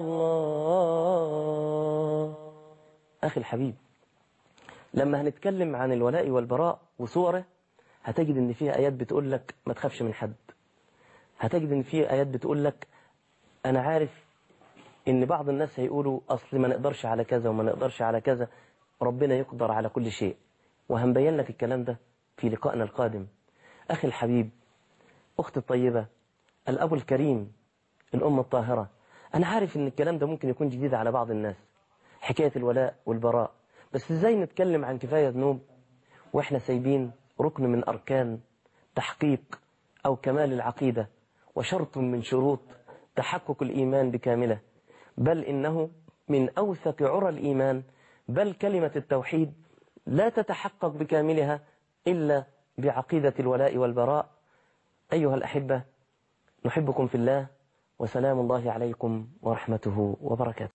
الله. أخي الحبيب، لما هنتكلم عن الولاء والبراء وصوره هتجد ان فيها آيات بتقول لك ما تخافش من حد. هتجد ان فيها آيات بتقول لك أنا عارف ان بعض الناس هيقولوا أصل ما نقدرش على كذا وما نقدرش على كذا. ربنا يقدر على كل شيء، وهنبين لك الكلام ده في لقائنا القادم. أخي الحبيب، أختي الطيبة، الأب الكريم، الأم الطاهرة، أنا عارف ان الكلام ده ممكن يكون جديد على بعض الناس، حكاية الولاء والبراء، بس ازاي نتكلم عن كفاية ذنوب واحنا سايبين ركن من أركان تحقيق أو كمال العقيدة وشرط من شروط تحقق الإيمان بكامله، بل إنه من أوثق عرى الإيمان، بل كلمة التوحيد لا تتحقق بكاملها إلا بعقيدة الولاء والبراء. أيها الأحبة، نحبكم في الله، وسلام الله عليكم ورحمته وبركاته.